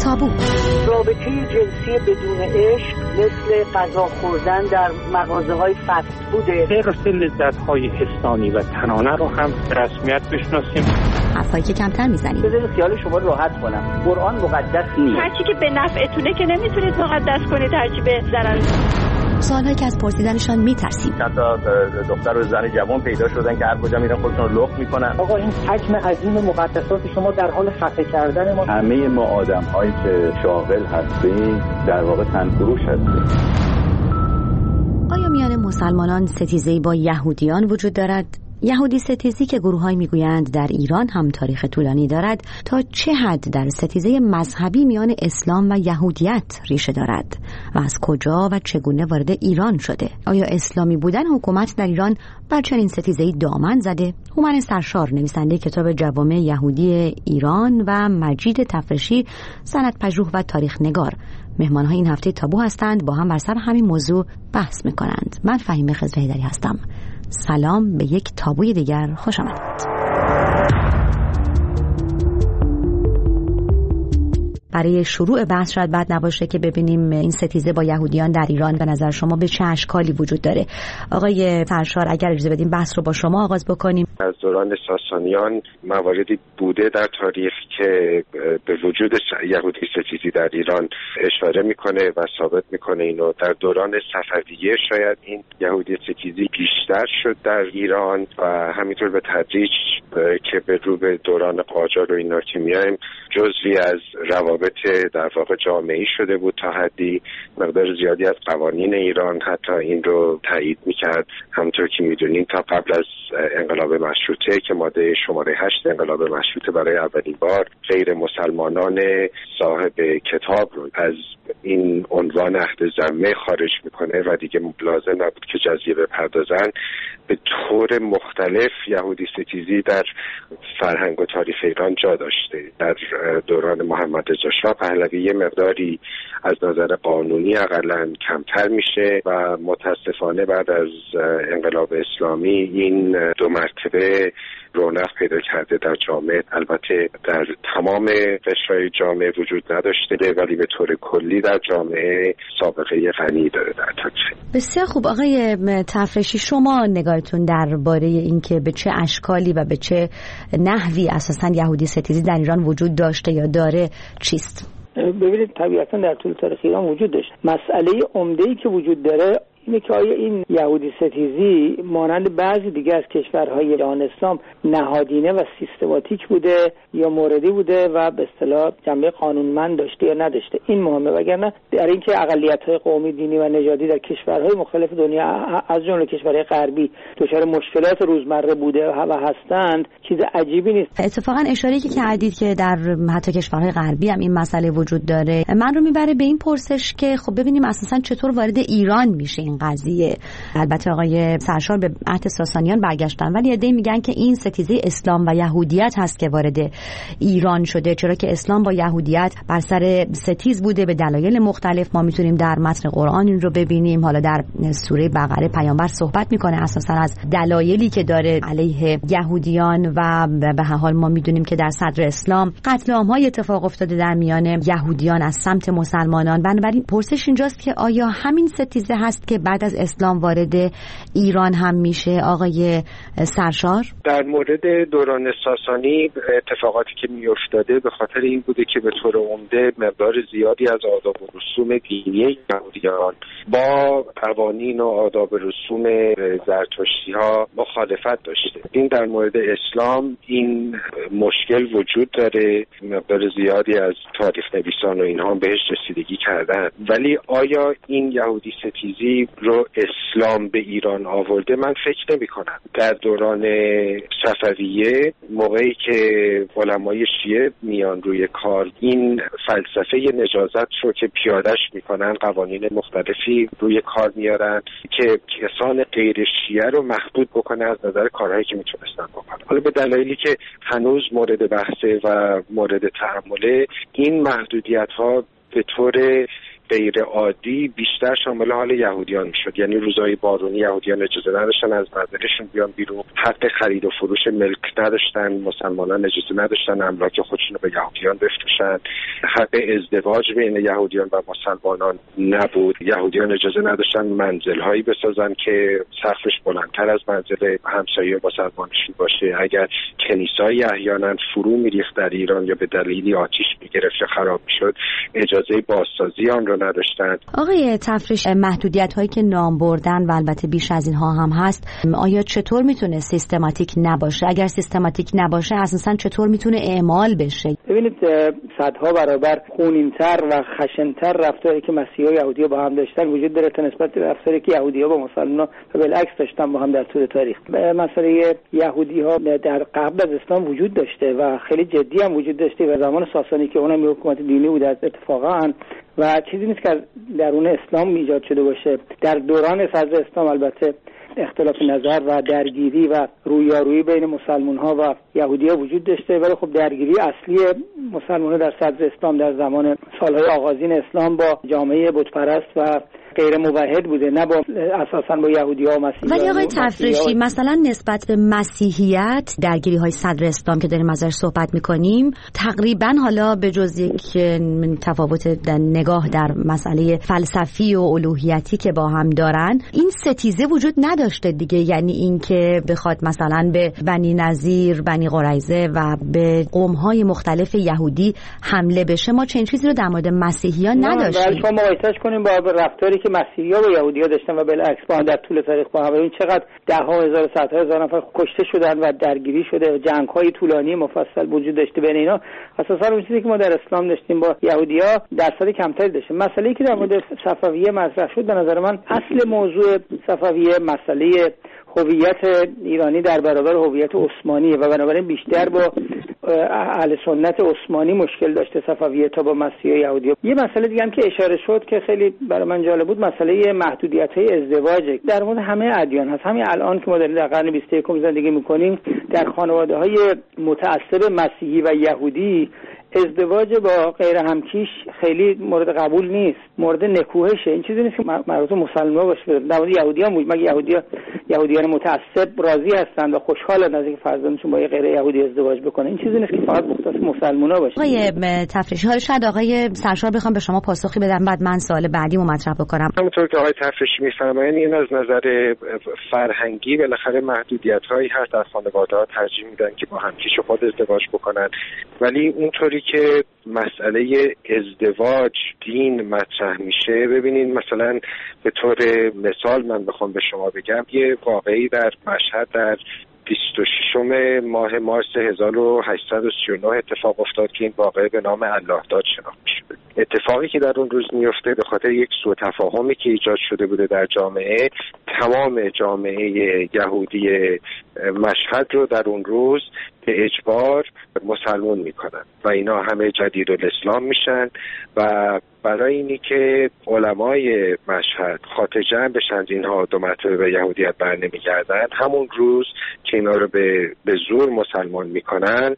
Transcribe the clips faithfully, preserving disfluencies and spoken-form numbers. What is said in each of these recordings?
تابو. رابطه جنسی بدون عشق مثل غذا خوردن در مغازه‌های فست فوده. غیر لذت‌های حسانی و تنانه رو هم رسمیت بشناسیم. حرفایی که کمتر میزنیم. بذارید خیال شما راحت کنم. قرآن مقدس نیست. هرچی که به نفعتونه که نمیتونید مقدس کنید، هرچی به ضرر. سوالایی که از پرسیدنشان میترسیم. حتی دختر و زن جوان پیدا شدن که هر کجا میرن خودشون رو لخت میکنن. آقا این حجم عظیم مقدسات شما در حال خفه کردن ما. همه ما آدم‌هایی که شاغل هستیم در واقع تنفروش هستیم. آیا میان مسلمانان ستیزه‌ای با یهودیان وجود دارد؟ یهودی ستیزی که گروه‌هایی میگویند در ایران هم تاریخ طولانی دارد، تا چه حد در ستیزه مذهبی میان اسلام و یهودیت ریشه دارد و از کجا و چگونه وارد ایران شده؟ آیا اسلامی بودن حکومت در ایران بر چنین ستیزه‌ای دامن زده؟ هومن سرشار، نویسنده کتاب جوامع یهودی ایران و مجید تفرشی، سندپژوه و تاریخ نگار، مهمان‌های این هفته تابو هستند. با هم بر سر همین موضوع بحث می‌کنند. من فهیمه خضرهیدری هستم. سلام به یک تابوی دیگر، خوش آمدید. برای شروع بحث شاید بد نباشه که ببینیم این ستیزه با یهودیان در ایران به نظر شما به چه اشکالی وجود داره. آقای سرشار، اگر اجازه بدیم بحث رو با شما آغاز بکنیم. از دوران ساسانیان مواردی بوده در تاریخ که به وجود یهودی ستیزی در ایران اشاره میکنه و ثابت میکنه اینو. در دوران صفویه شاید این یهودی ستیزی بیشتر شد در ایران و همینطور به تدریج که به رو به دوران قاجار و اینا که میایم جزوی از روابط در واقع جامعی شده بود. تا حدی مقدار زیادی از قوانین ایران حتی این رو تایید میکرد. همونطور که میدونین تا قبل از انقلاب مشروطه که ماده شماره هشت انقلاب مشروطه برای اولین بار غیر مسلمانان صاحب کتاب رو از این عنوان عهد ذمه خارج میکنه و دیگه لازم نبود که جزیه بپردازن. به طور مختلف یهودی ستیزی در فرهنگ و تاریخ ایران جا داشته. در دوران محمد رضا شاه پهلوی یه مقداری از نظر قانونی اقلاً کمتر میشه و متاسفانه بعد از انقلاب اسلامی این دو مرتبه رونق پیدا کرده در جامعه. البته در تمام قشرهای جامعه وجود نداشته ولی به طور کلی در جامعه سابقه غنی داره در تاریخ. بسیار خوب. آقای تفرشی، شما نگاهتون درباره اینکه به چه اشکالی و به چه نحوی اساساً یهودی ستیزی در ایران وجود داشته یا داره چیست؟ ببینید طبیعتاً در طول تاریخ ایران وجود داشت. مسئله عمده‌ای که وجود داره اینه که آیا این یهودی ستیزی مانند بعضی دیگه از کشورهای جهان اسلام نهادینه و سیستماتیک بوده یا موردی بوده و به اصطلاح جنبه قانونمند داشته یا نداشته. این مهمه، وگرنه در اینکه اقلیت‌های قومی، دینی و نژادی در کشورهای مختلف دنیا از جمله کشورهای غربی دچار مشکلات روزمره بوده و هستند چیز عجیبی نیست. اتفاقا اشاره‌ای که کردید که در حتی کشورهای غربی هم این مسئله وجود داره، من رو میبره به این پرسش که خب ببینیم اساسا چطور وارد ایران میشه این قضیه. البته آقای سرشار به عهد ساسانیان برگشتن ولی عده‌ای میگن که این ستیزه اسلام و یهودیت هست که وارد ایران شده، چرا که اسلام با یهودیت بر سر ستیز بوده به دلایل مختلف. ما میتونیم در متن قرآن این رو ببینیم. حالا در سوره بقره پیامبر صحبت میکنه اساسا از دلایلی که داره علیه یهودیان و به هر حال ما میدونیم که در صدر اسلام قتل عام‌های اتفاق افتاده در میان یهودیان از سمت مسلمانان. بنابراین پرسش اینجاست که آیا همین ستیزه هست که بعد از اسلام وارد ایران هم میشه؟ آقای سرشار، در مورد دوران ساسانی اتفاقاتی که میافتاده به خاطر این بوده که به طور عمده مقدار زیادی از آداب و رسوم دینی یهودیان با قوانین و آداب و رسوم زرتشتی ها مخالفت داشته. این در مورد اسلام این مشکل وجود داره. مقدار زیادی از تاریخ نویسان و اینها بهش رسیدگی کردن، ولی آیا این یهودی ستیزی رو اسلام به ایران آورده؟ من فکر نمی کنم. در دوران صفویه موقعی که علمای شیعه میان روی کار این فلسفه نجازت رو که پیادش میکنن، قوانین مختلفی روی کار میارن که کسان غیر شیعه رو محدود بکنه از نظر کارهایی که میتونستن بکنن. حالا به دلایلی که هنوز مورد بحثه و مورد تأمله، این محدودیت ها به طور غیر عادی بیشتر شامل حال یهودیان میشد. یعنی روزهای بارونی یهودیان اجازه نداشتن از منزلشون بیان بیرون، حق خرید و فروش ملک نداشتن، مسلمانان اجازه نداشتن املاک خودشون رو به یهودیان بفروشن، حق ازدواج بین یهودیان و مسلمانان نبود، یهودیان اجازه نداشتن منزل‌هایی بسازن که سقفش بلندتر از منزل همسایه مسلمانشون باشه. اگر کنیسای احیانا فرو میریخت در ایران یا به دلیلی آتش میگرفت یا خراب میشد، اجازه بازسازی آن رو نداشتن. آقای تفریش، محدودیت هایی که نام بردن و البته بیش از اینها هم هست، آیا چطور میتونه سیستماتیک نباشه؟ اگر سیستماتیک نباشه اساسا چطور میتونه اعمال بشه؟ ببینید صدها برابر خونین‌تر و خشن‌تر رفتاری که مسیحا و یهودی‌ها با هم داشتن وجود داره تا نسبت به رفتاری که یهودی‌ها با مسلمان‌ها و بالعکس داشتن با هم در طول تاریخ. مسئله یهودی‌ها در قبل از اسلام وجود داشته و خیلی جدی هم وجود داشته و زمان ساسانی که اونم یک حکومت دینی بود اتفاقا و چیزی نیست که درون اسلام ایجاد شده باشه. در دوران صدر اسلام البته اختلاف نظر و درگیری و رویارویی بین مسلمان‌ها و یهودی‌ها وجود داشته، ولی خب درگیری اصلی مسلمان‌ها در صدر اسلام در زمان سالهای آغازین اسلام با جامعه بتپرست و غیر موحد بوده، نه با اساساً با یهودی‌ها و مسیحیان. ولی آقای تفریشی مثلا نسبت به مسیحیت درگیری‌های صدر اسلام که داریم ازش صحبت می‌کنیم تقریباً حالا به جز یک تفاوت در نگاه در مسئله فلسفی و الوهیتی که با هم دارن، این ستیزه وجود نداشته دیگه. یعنی این که بخواد مثلا به بنی نظیر، بنی قریظه و به قوم‌های مختلف یهودی حمله بشه، ما چنین چیزی رو در مورد مسیحیان نداشتیم. ولی شما مقایسه‌اش کنیم با رفتاری که مسیحی‌ها با یهودی‌ها داشتن و بالعکس با هم در طول تاریخ با هم، ببین چقدر ده ها هزار صدها هزار نفر کشته شدن و درگیری شده و جنگ‌های طولانی مفصل وجود داشته بین اینا. اساساً اون چیزی که ما در اسلام داشتیم با یهودی‌ها درصد کمتری داشته. مسئله‌ای که در مورد صفویه مطرح شد به نظر من اصل موضوع صفویه مسئله هویت ایرانی در برابر هویت عثمانی و بنابراین بیشتر با اهل سنت عثمانی مشکل داشته صفویه تا با مسیحی و یهودی. یه مسئله دیگه هم که اشاره شد که خیلی برای من جالب بود، مسئله محدودیت‌های ازدواج در مورد همه ادیان هست. همین الان که ما در قرن بیست و یکم زندگی می‌کنیم در خانواده‌های متعصب مسیحی و یهودی ازدواج با غیر همکیش خیلی مورد قبول نیست، مورد نکوهشه. این چیزی نیست که مربوط مسلمان باشه. در مورد یهودیان بود، مگه یهودیان یهودیان متعصب راضی هستند و خوشحالن از اینکه فرزندشون با یه غیر یهودی ازدواج بکنه. این چیزی نیست که فقط مختص مسلمان‌ها باشه. آقای تفریشی، حالا شاید آقای سرشار بخوام به شما پاسخی بدم، بعد من سوال بعدیمو مطرح بکنم. همونطور که آقای تفریشی می‌فرمایند این از نظر فرهنگی بالاخره محدودیت‌هایی هست. در خانواده‌ها ترجیح میدن که با همکیش خود ازدواج بکنن، ولی اونطوری که مسئله ازدواج دین مطرح میشه، ببینید مثلا به طور مثال من بخوام به شما بگم، یه واقعی در مشهد در بیست و ششم ماه مارس هزار و هشتصد و سی و نه اتفاق افتاد که این واقعه به نام الله داد شناخته شده. اتفاقی که در اون روز میفته به خاطر یک سوء تفاهمی که ایجاد شده بوده در جامعه، تمام جامعه یهودی مشهد رو در اون روز به اجبار مسلمون میکنن و اینا همه جدید الاسلام میشن و برای اینی که علمای مشهد خاطر جمع بشن اینها دو مرتبه به یهودیت بر نمیگردن، همون روز که اینا رو به, به زور مسلمان میکنن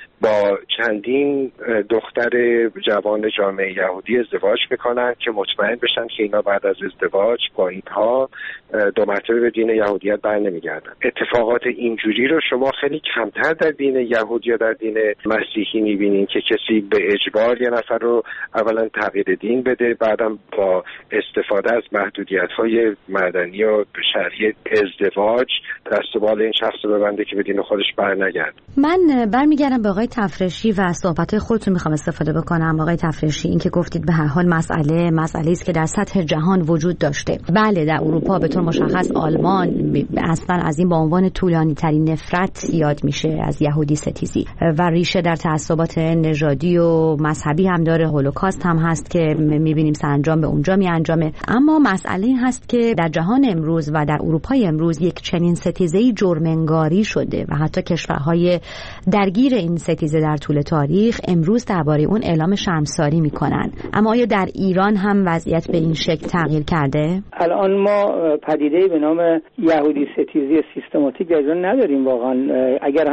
با چندین دختر جوان جامعه یهودی ازدواج میکنن که مطمئن بشن که اینا بعد از ازدواج با اینها دو مرتبه به دین یهودیت بر نمیگردن. اتفاقات اینجوری رو شما خیلی کمتر در دین یهود یا در دین مسیحی میبینین که کسی به اجبار یه نفر رو اولا تغییر دین بده، بعدم با استفاده از محدودیت‌های مدنی و شرعی ازدواج دست و بال این شخص رو ببنده که به دین خودش برنگرده. من برمیگردم به آقای تفریشی و صحبت‌های خودتون میخوام استفاده بکنم. آقای تفریشی، این که گفتید به هر حال مسئله مسئله است که در سطح جهان وجود داشته. بله، در اروپا به طور مشخص آلمان اصلا از این با عنوان طولانی ترین نفرت یاد میشه از یهودی ستیزی و ریشه در تعصبات نژادی و مذهبی هم داره. هولوکاست هم هست که میبینیم سرانجام به اونجا میانجامه. اما مسئله این هست که در جهان امروز و در اروپای امروز یک چنین ستیزه‌ای جرم‌انگاری شده و حتی کشورهای درگیر این ستیزه در طول تاریخ امروز درباره اون اعلام شرمساری میکنن. اما آیا در ایران هم وضعیت به این شکل تغییر کرده؟ الان ما پدیده‌ای به نام یهودی ستیزی سیستماتیک در ایران نداریم واقعا. اگر هم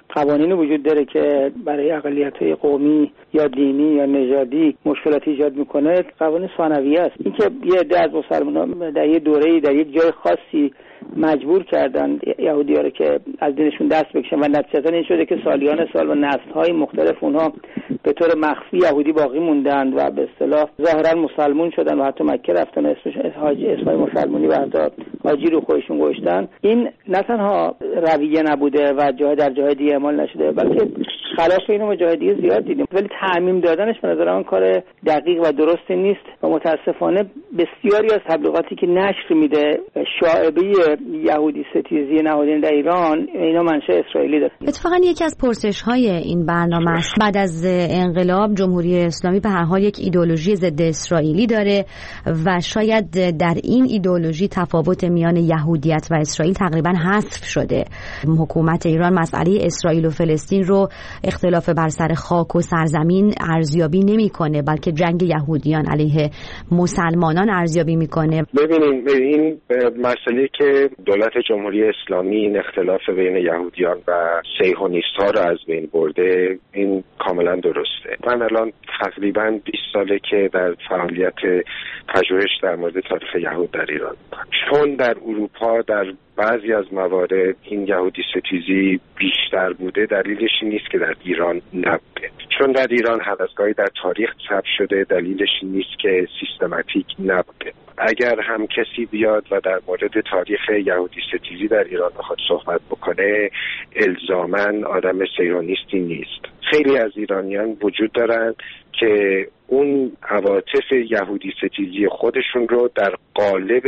قوانین وجود داره که برای اقلیت‌های قومی یا دینی یا نژادی مشکلات ایجاد میکنه قوانین ثانویه است. اینکه یه عده از مسلمانان در یه دوره‌ای در یک جای خاصی مجبور کردن یهودی‌ها رو که از دینشون دست بکشن و نتیجتاً این شده که سالیان سال و نسل‌های مختلف اونها به طور مخفی یهودی باقی موندن و به اصطلاح ظاهراً مسلمان شدن و حتی مکه رفتن و اسمش حاجی اسمای مسلمانی و حتی حاجی رو خودشون گذاشتن. این نه تنها رویه نبوده و جای در جای دیگه اعمال نشده بلکه خلاف اینو مجاهدی زیاد دیدیم، ولی تعمیم دادنش به نظر من کار دقیق و درستی نیست و متاسفانه بسیاری از تبلیغاتی که نشر میده شائبه یهودی ستیزی نهادین در ایران اینا منشأ اسرائیلی داره. اتفاقا یکی از پرسش‌های این برنامه است بعد از انقلاب جمهوری اسلامی به هر حال یک ایدئولوژی ضد اسرائیلی داره و شاید در این ایدئولوژی تفاوت میان یهودیت و اسرائیل تقریبا حذف شده. حکومت ایران مسئله اسرائیل و فلسطین رو اختلاف بر سر خاک و سرزمین ارزیابی نمی‌کنه بلکه جنگ یهودیان علیه مسلمانان ارزیابی می‌کنه. ببینید این مسئله که دولت جمهوری اسلامی این اختلاف بین یهودیان و صهیونیست‌ها رو از بین برده این کاملا درسته. من الان تقریبا بیست ساله که در فعالیت پژوهش در مورد تاریخ یهود در ایران چون در اروپا در بعضی از موارد این یهودی ستیزی بیشتر بوده دلیلش این نیست که در ایران نبوده. چون در ایران حدثگاهی در تاریخ ثبت شده دلیلش این نیست که سیستماتیک نبوده. اگر هم کسی بیاد و در مورد تاریخ یهودی ستیزی در ایران بخواد صحبت بکنه الزاماً آدم صهیونیستی نیست. خیلی از ایرانیان وجود دارن که اون عواطف یهودی ستیزی خودشون رو در قالب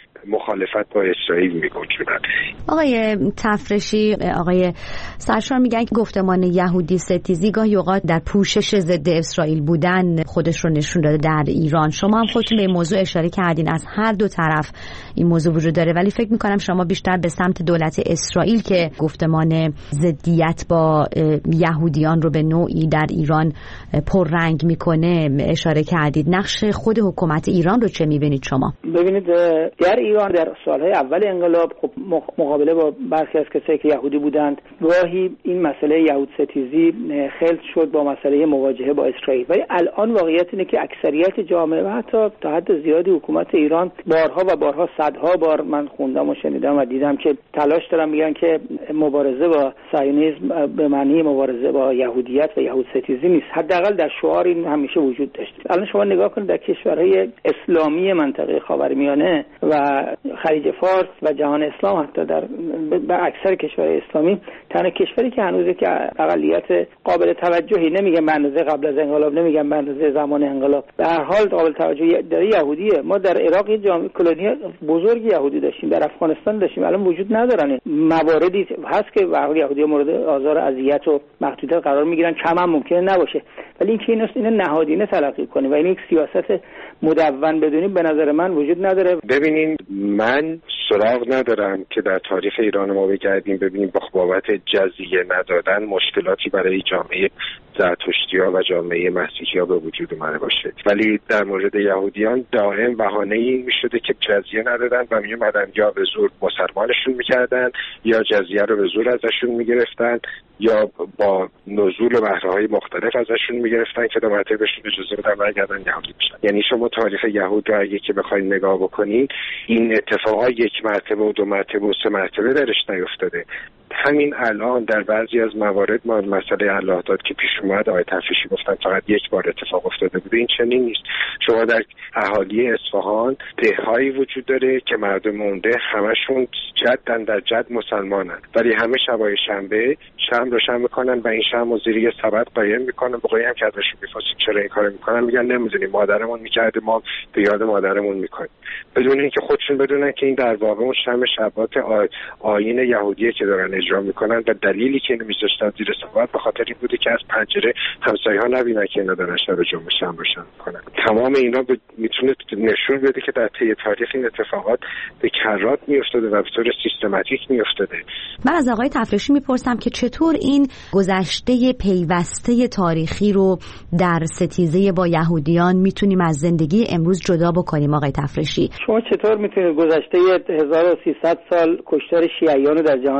مخالفت با اسرائیل میگنجونن. آقای تفرشی، آقای سرشار میگن که گفتمان یهودی ستیزی گاهی اوقات در پوشش ضد اسرائیل بودن خودش رو نشون داده در ایران. شما هم خودتون به این موضوع اشاره کردین، از هر دو طرف این موضوع وجود داره، ولی فکر میکنم شما بیشتر به سمت دولت اسرائیل که گفتمان ضدیت با یهودیان رو به نوعی در ایران پررنگ میکنه اشاره کردید. نقش خود حکومت ایران رو چه میبینید شما؟ ببینید در ایران در سالهای اول انقلاب خب مقابله با برخی از کسایی که یهودی بودند گاهی این مسئله یهود ستیزی خلط شد با مسئله مواجهه با اسرائیل، ولی الان واقعیت اینه که اکثریت جامعه و حتی تا حد زیادی حکومت ایران بارها و بارها صدها بار من خوندم و شنیدم و دیدم که تلاش دارن میگن که مبارزه با صهیونیسم به معنی مبارزه با یهودیت و یهود ستیزی نیست. حداقل در شعار این همیشه وجود داشته. الان شما نگاه کنید در کشورهای اسلامی منطقه خاورمیانه و خلیج فارس و جهان اسلام حتی در به اکثر کشورهای اسلامی تنها کشوری که هنوز که اقلیت قابل توجهی نمیگم به اندازه قبل از انقلاب نمیگم به اندازه زمان انقلاب به هر حال قابل توجهی در یهودیه. ما در عراق یه جامعه کلونی بزرگ یهودی داشتیم، در افغانستان داشتیم، الان وجود ندارن. مواردی هست که واقعا یهودی‌ها مورد آزار و اذیت و محدودیت قرار میگیرن، کم هم ممکنه نباشه، ولی اینکه اینو اینو نهادینه تلقی کنی و این یک سیاست مدون بدونی به نظر من وجود نداره. ببینین من سراغ ندارم که در تاریخ ایران ما بگردیم ببینیم بابت جزیه ندادن مشکلاتی برای جامعه زرتشتی‌ها و جامعه مسیحی‌ها به وجود اومده باشه، ولی در مورد یهودیان دائم بهانه این میشده که جزیه ندادن و میومدن یا به زور مسلمانشون میکردن یا جزیه رو به زور ازشون میگرفتن یا با نزول بهره‌های مختلف ازشون میگرفتن که دو مرتبه بهشون اجازه بدن برگردن یهودی بشن. یعنی شما تاریخ یهود رو اگه که بخواید نگاه بکنید این اتفاقا یک مرتبه و دو مرتبه و سه مرتبه درش نیفتاده. همین الان در بعضی از موارد ما مسئله الله داد که پیش اومد آقای تفریشی گفتن فقط یک بار اتفاق افتاده بوده، این چنین نیست. شما در اهالی اصفهان ده‌هایی وجود داره که مردم اون ده همشون جدن در جد مسلمانن، ولی همه شبای شنبه شم روشن میکنن و این شم رو زیر یه سبد قایم میکنن. بقیه هم که ازشون میپرسید چرا این کارو میکنن میگن نمیدونیم، مادرمون میکرده ما به یاد مادرمون میکنیم، بدون اینکه خودشون بدونن که این در واقع اون شم شبات آیین یهودیه که دارن اجرا میکنن و دلیلی که اینو میذاشتن زیر سبد به خاطر این بوده که از پنجره همسایه‌ها نبینن که اینا دارن شب جمعه شم روشن میکنن. تمام اینا ب... میتونه نشون بده که در طی تاریخ این اتفاقات به کرات میافتاده و به طور سیستماتیک میافتاده. من از آقای تفریشی میپرسم که چطور این گذشته پیوسته تاریخی رو در ستیزه با یهودیان میتونیم از زندگی امروز جدا بکنیم. آقای تفریشی شما چطور میتونید گذشته هزار و سیصد سال کشتار شیعیان رو در جهان اسلام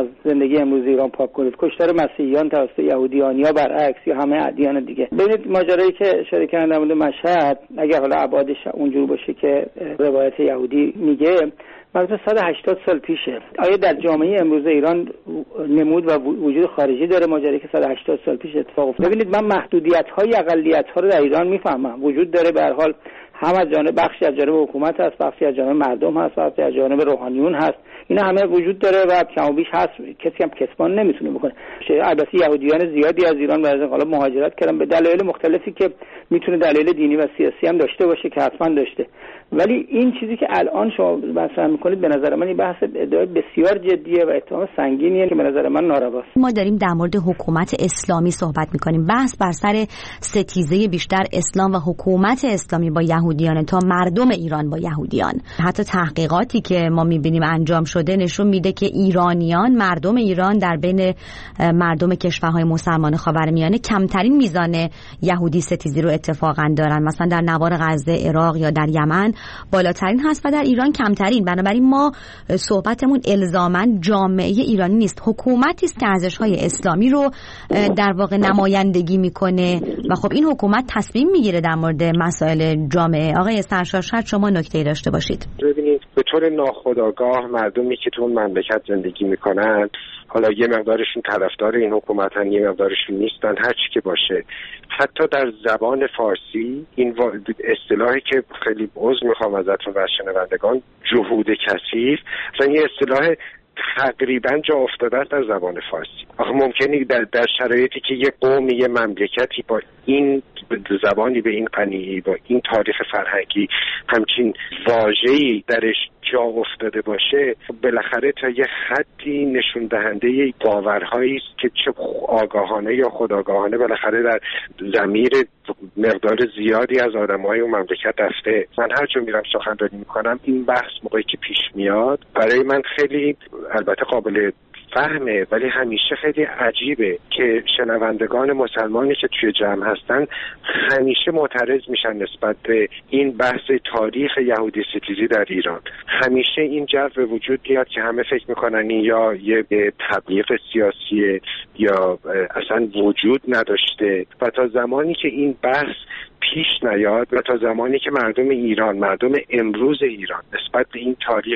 از زندگی امروز ایران پاک کنید. کشتار مسیحیان توسط یهودیان یا برعکس یا همه ادیان دیگه. ببینید ماجرایی که اشاره کردم در مورد مشهد، اگر حالا ابعادش اونجوری باشه که روایت یهودی میگه، مثلا صد و هشتاد سال پیشه. آیا در جامعه امروز ایران نمود و وجود خارجی داره ماجرایی که صد و هشتاد سال پیش اتفاق افتاد؟ ببینید من محدودیت‌های اقلیت‌ها رو در ایران میفهمم. وجود داره به هر حال، هم از جانب بخشی از جانب حکومت هست، بخشی از جانب مردم هست، بخشی از جانب روحانیون هست. اینا همه وجود داره و کم و بیش هست، کسی هم کسبان نمیتونه بکنه. البته یهودیان زیادی از ایران برای حالا مهاجرت کردن به دلایل مختلفی که میتونه دلایل دینی و سیاسی هم داشته باشه که حتما داشته. ولی این چیزی که الان شما مطرح میکنید به نظر من این بحث ادعای بسیار جدیه و اتهام سنگینیه که به نظر من نارواست. ما داریم در مورد حکومت اسلامی صحبت میکنیم. بحث بر سر ستیزه بیشتر اسلام و حکومت اسلامی با یهودیان تا مردم ایران با یهودیان. حتی تحقیقاتی که ما میبینیم انجام شده نشون میده که ایرانیان، مردم ایران در بین مردم کشورهای مسلمان خاورمیانه کمترین میزان یهودی ستیزی رو اتفاقا دارن. مثلا در نوار غزه، عراق یا در یمن بالاترین هست و در ایران کمترین. بنابراین ما صحبتمون الزاماً جامعه ایرانی نیست، حکومتی است که ارزش‌های اسلامی رو در واقع نمایندگی میکنه و خب این حکومت تصمیم میگیره در مورد مسائل جامعه. آقای سرشار شاید شما نکته‌ای داشته باشید. ببینید به طور ناخودآگاه مردمی که تو اون مملکت زندگی میکنن، حالا یه مقدارشون طرفدار این حکومتن، یه مقدارشون نیستن، هر چی که باشه، حتی در زبان فارسی این اصطلاحی که خیلی عذر میخوام ازتون و شنوندگان، جهود کثیف، مثلا یه اصطلاح تقریبا جا افتاده است در زبان فارسی. آخه ممکنه در, در شرایطی که یه قومی، یه مملکتی با این زبانی به این غنی، با این تاریخ فرهنگی همچین واژه‌ای درش جا افتاده باشه، بالاخره تا یه حدی نشون دهنده باورهایی است که چه آگاهانه یا خودآگاهانه بالاخره در ضمیر مقدار زیادی از آدم‌های اون مملکت رفته. من هر جا میرم سخنرانی میکنم این بحث موقعی که پیش میاد برای من خیلی البته قابل فهمه، ولی همیشه خیلی عجیبه که شنوندگان مسلمانی که توی جمع هستن همیشه معترض میشن نسبت به این بحث تاریخ یهودی ستیزی در ایران. همیشه این جو به وجود میاد که همه فکر میکنن این یا یه تبلیغ سیاسیه یا اصلا وجود نداشته و تا زمانی که این بحث پیش نیاد و تا زمانی که مردم ایران، مردم امروز ایران نسبت به این تاریخ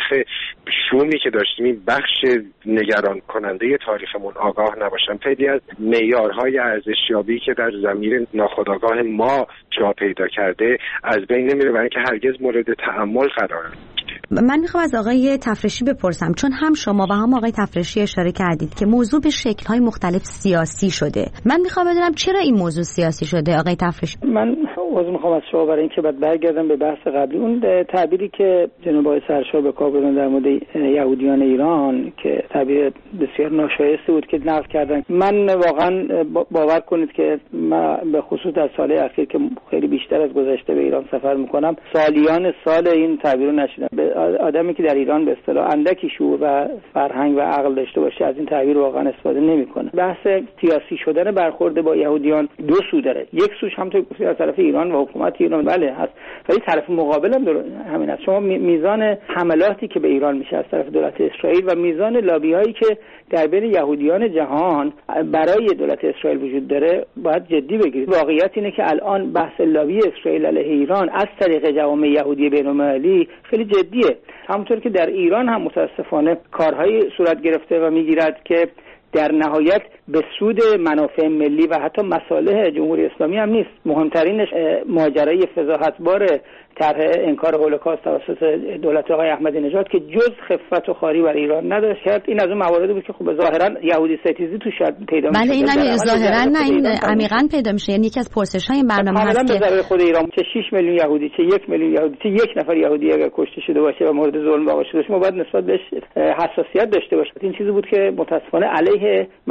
شومی که داشتیم، این بخش نگران کننده تاریخمون آگاه نباشن، خیلی از معیارهای ارزشیابی که در ضمیر ناخودآگاه ما جا پیدا کرده از بین نمیره و اینکه هرگز مورد تأمل قرار نمیگیره. من میخوام از آقای تفرشی بپرسم، چون هم شما و هم آقای تفرشی اشاره کردید که موضوع به شکل‌های مختلف سیاسی شده. من میخوام بدونم چرا این موضوع سیاسی شده آقای تفرشی؟ من عذر میخوام از شما برای اینکه بعد برگردم به بحث قبلی. اون تعبیری که جناب آقای سرشار به کار بردن در مورد یهودیان ایران که تعبیر بسیار ناشایسته بود که نقد کردن، من واقعا باور کنید که من به خصوص در سال اخیر که خیلی بیشتر از گذشته به ایران سفر میکنم، سالیان سال این تعبیر رو نشیدم. آدمی که در ایران به اصطلاح اندکی شعور و فرهنگ و عقل داشته باشه از این تعبیر واقعا استفاده نمیکنه. بحث سیاسی شدن برخورد با یهودیان دو سو داره. یک سوش هم تو گفتی از طرف ایران و حکومت ایران بله هست، ولی طرف مقابل هم همین است. شما میزان حملاتی که به ایران میشه از طرف دولت اسرائیل و میزان لابی‌هایی که در بین یهودیان جهان برای دولت اسرائیل وجود داره باید جدی بگیرید. واقعیت اینه که الان بحث لابی اسرائیل علیه ایران از طریق جوامع یهودی بین‌المللی خیلی جدیه. همونطور که در ایران هم متاسفانه کارهایی صورت گرفته و میگیرد که در نهایت به سود منافع ملی و حتی مصالح جمهوری اسلامی هم نیست. مهمترینش ماجرای فضاحتبار طرح انکار هولوکاست توسط دولت آقای احمدی نژاد که جز خفت و خواری بر ایران نداشت. این از اون مواردی بود که خب ظاهرا یهودی ستیزی توش پیدا میشه. بله این هم ظاهرا نه، این عمیقاً پیدا میشه. یعنی یکی از پرسش‌های این برنامه هست که برای خود ایران چه شش میلیون یهودی، چه یک میلیون یهودی، چه یک نفر یهودی اگر کشته شده باشه و مورد ظلم واقع شده باشه، ما باید نسبت بهش حساسیت داشته باشیم. این چیزی بود که متأسفانه علیه منافع ایران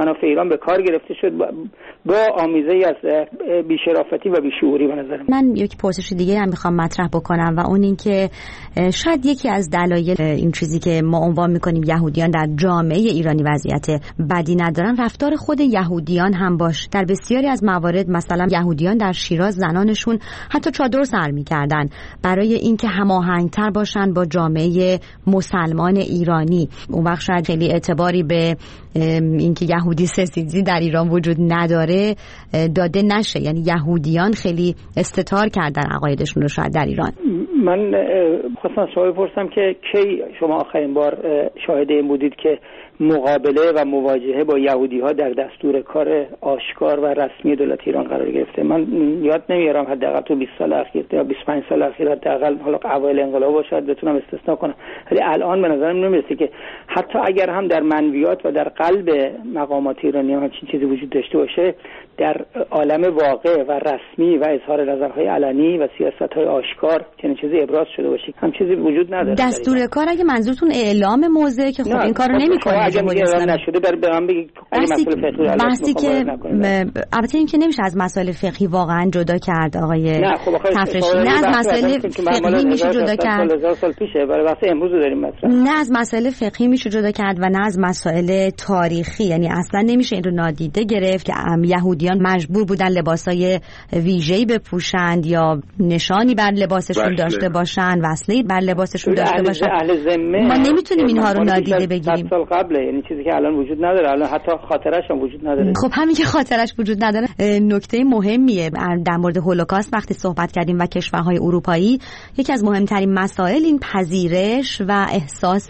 ایران به کار گرفته شد با آمیزه از بی‌شرافتی و بیشعوری. به نظر من یک پرسش دیگه هم میخوام مطرح بکنم و اون این که شاید یکی از دلایل این چیزی که ما عنوان میکنیم یهودیان در جامعه ایرانی وضعیت بدی ندارن رفتار خود یهودیان هم باش. در بسیاری از موارد مثلا یهودیان در شیراز زنانشون حتی چادر سر میکردن برای اینکه هماهنگتر باشن با جامعه مسلمان ایرانی. اون وقت شاید خیلی اعتباری به اینکه یهودی ستیزی در ایران وجود نداره داده نشه، یعنی یهودیان خیلی استتار کردن عقایدشون رو شاید در ایران. من خواستم شما بپرسم که کی شما آخرین بار شاهد این بودید که مقابله و مواجهه با یهودی ها در دستور کار آشکار و رسمی دولت ایران قرار گرفته؟ من یاد نمیارم حداقل تو بیست سال اخیر یا بیست و پنج سال اخیر حداقل، حالا اوایل انقلاب باشه بتونم استثنا کنم، ولی الان به نظرم نمیرسه که حتی اگر هم در منویات و در قلب مقامات ایرانی هم چنین چیزی وجود داشته باشه، در عالم واقع و رسمی و اظهار نظرهای علنی و سیاست‌های آشکار چنین چیزی ابراز شده باشه هم چیزی وجود نداره. دستور کار اگه منظورتون اعلام موضع که خب این کارو نمی‌کنه اگه اعلام نشده بر به من بگید اگه مسئله فقهی بحثی که البته این که نمیشه از مسائل فقهی واقعا جدا کرد آقای تفرشی. نه از مسائل فقهی میشه جدا کرد، هزار سال پیشه، برای بحث امروز داریم مطرح. نه از مسائل فقهی میشه جدا کرد و نه از مسائل تاریخی، یعنی اصلا نمیشه این رو نادیده گرفت که یهودیان مجبور بودن لباسای ویژه‌ای بپوشند یا نشانی بر لباسشون داشته باشن، وصله‌ای بر لباسشون داشته باشن. ما نمیتونیم اینها رو نادیده بگیریم. سال قبل، یعنی چیزی که الان وجود نداره، الان حتی خاطرش هم وجود نداره. خب همین که خاطرش وجود نداره نکته مهمیه. در مورد هولوکاست وقتی صحبت کردیم و کشورهای اروپایی، یکی از مهمترین مسائل این پذیرش و احساس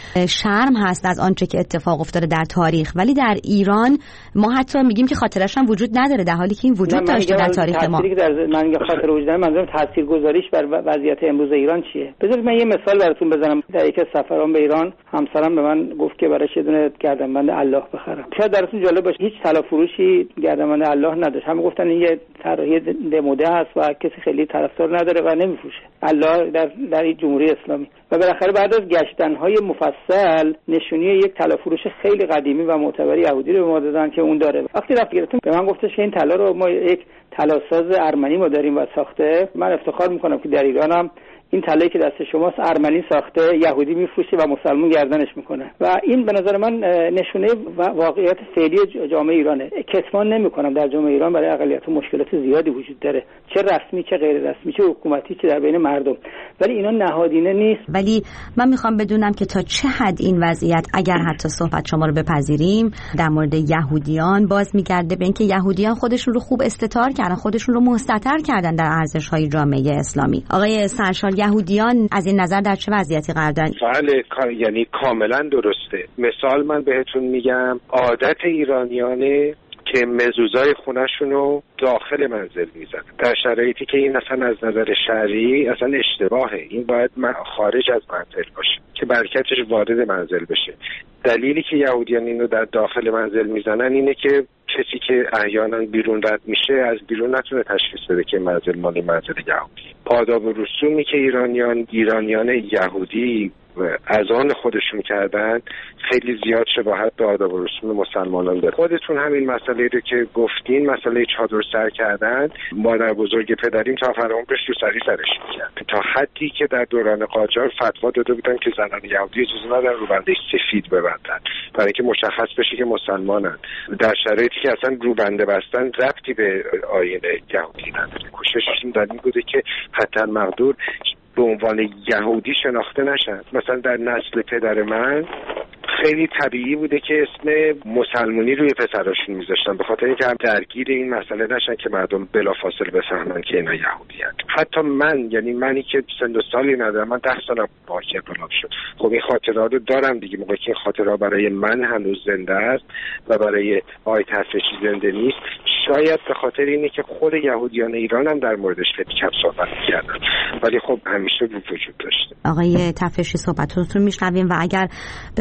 شرم هست از آنچه که اتفاق افتاده در تاریخ، ولی در ایران ما حتی میگیم که خاطرش هم وجود نداره در حالی که این وجود داشته در تاریخ ما. که در من میگم خاطر وجود نداره، منظورم تاثیرگذاریش بر وضعیت امروز ایران چیه؟ بذارید من یه مثال براتون بزنم. در یک سفرام به ایران همسرم به من گفت که براش یه دونه گردنبند الله بخرم. شاید براتون جالب باشه هیچ طلا فروشی گردنبند الله نداشت. همه گفتن این یه طراحی دموده است و کسی خیلی طرفدار نداره و نمیفروشه. الله در در جمهوری اسلامی. و بالاخره بعد از گشتن‌های مفصل نشونی یک طلا فروش خیلی قدیمی و معتبر یهودی رو به ما دادن که اون داره. وقتی رفت گرفتم به من گفتش که این طلا رو ما یک طلاساز ارمنی ما داریم و ساخته. من افتخار میکنم که در ایرانم این طلایی که دست شماست ارمنی ساخته، یهودی میفروشه و مسلمان گردنش میکنه. و این به نظر من نشونه واقعیت فعلی جامعه ایرانه. کتمان نمیکنم در جامعه ایران برای اقلیت مشکلات زیادی وجود داره، چه رسمی چه غیر رسمی، چه حکومتی چه در بین مردم، ولی اینا نهادینه نیست. ولی من میخوام بدونم که تا چه حد این وضعیت، اگر حتی صحبت شما رو بپذیریم، در مورد یهودیان باز میگرده به اینکه یهودیان خودشون رو خوب استتار کردن، خودشون رو مستتر کردن در ارزش‌های جامعه اسلامی. آقای سرشار، یهودیان از این نظر در چه وضعیتی قرار دارن؟ بله، یعنی کاملا درسته. مثال من بهتون میگم، عادت ایرانیانه که مزوزای خونه‌شونو داخل منزل میزنن در شرایطی که این اصلا از نظر شرعی اصلا اشتباهه. این باید من خارج از منزل باشه که برکتش وارد منزل بشه. دلیلی که یهودیان اینو در داخل منزل میزنن اینه که کسی که احیانا بیرون رد میشه از بیرون نتونه تشخیص بده که منزل مالی منزل یهودی. آداب و رسومی که ایرانیان ایرانیان یهودی از آن خودشون کردن خیلی زیاد شباهت به آداب و رسوم مسلمانان داره. خودتون همین مسئله رو که گفتین، مسئله چادر سر کردن، مادر بزرگ پدریم تا آخر عمرش رو سری سرش می‌کرد، تا حدی که در دوران قاجار فتوا داده بودن که زنان یهودی اجازه ندارن روبنده سفید ببندن برای اینکه مشخص بشه که مسلمانن، در شرایطی که اصلا روبنده بستن ربطی به آیین یهودی نداره. کوشششون در این بوده که حتی مقدور به عنوان یهودی شناخته نشن. مثلا در نسل پدر من خیلی طبیعی بوده که اسم مسلمانی روی پسراشون میذاشتن به خاطر اینکه هم درگیر این مسئله نشن که مردم بلافاصله بفهمن که اینا یهودی هستند. حتی من، یعنی منی که سن و سالی ندارم، من ده سالم باهاش انقلاب شد، خب این خاطرات رو دارم دیگه. موقعی که این خاطرات برای من هنوز زنده است و برای آقای تفرشی زنده نیست، شاید به خاطر اینه که خود یهودیان ایران هم در موردش خیلی کم صحبت کردن، ولی خب همیشه وجود داشته. آقای تفرشی صحبتتون رو میشنویم و اگر بخواید اساسا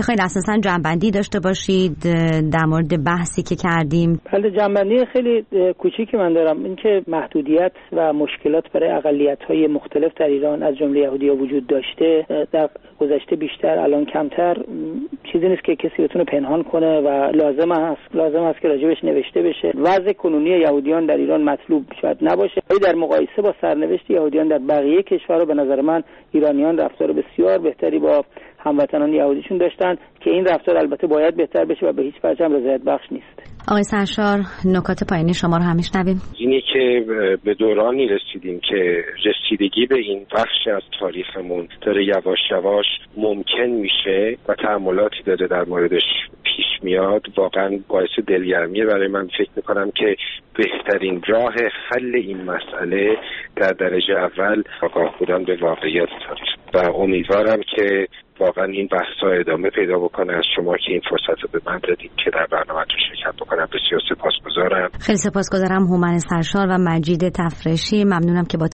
مثلا جنبندی داشته باشید در مورد بحثی که کردیم. بله، جنبندی خیلی کوچیکی من دارم. اینکه محدودیت و مشکلات برای اقلیت‌های مختلف در ایران از جمله یهودی‌ها وجود داشته، در گذشته بیشتر الان کمتر، چیزی نیست که کسی بتونه پنهان کنه و لازم است لازم است که راجبش نوشته بشه. وضع کنونی یهودیان در ایران مطلوب شاید نباشه، ولی در مقایسه با سرنوشت یهودیان در بقیه کشورها به نظر من ایرانیان رفتار بسیار بهتری با هموطنان یهودیشون داشتن که این رفتار البته باید بهتر بشه و به هیچ وجه هم رضایت بخش نیست. آقای سرشار، نکات پایانی شما رو هم میشنویم. اینی که به دورانی رسیدیم که رسیدگی به این بخش از تاریخمون داره یواش یواش ممکن میشه و تأملاتی داره در موردش پیش میاد، واقعا باعث دلگرمیه برای من. فکر میکنم که بهترین راه حل این مسئله در درجه اول آگاه بودن به واقعیت تاریخ و امیدوارم که واقعا این بحث‌ها ادامه پیدا بکنه. از شما که این فرصت رو به من دادید که در برنامه‌تون شرکت بکنم بسیار سپاسگزارم. خیلی سپاسگزارم هومن سرشار و مجید تفرشی. ممنونم که با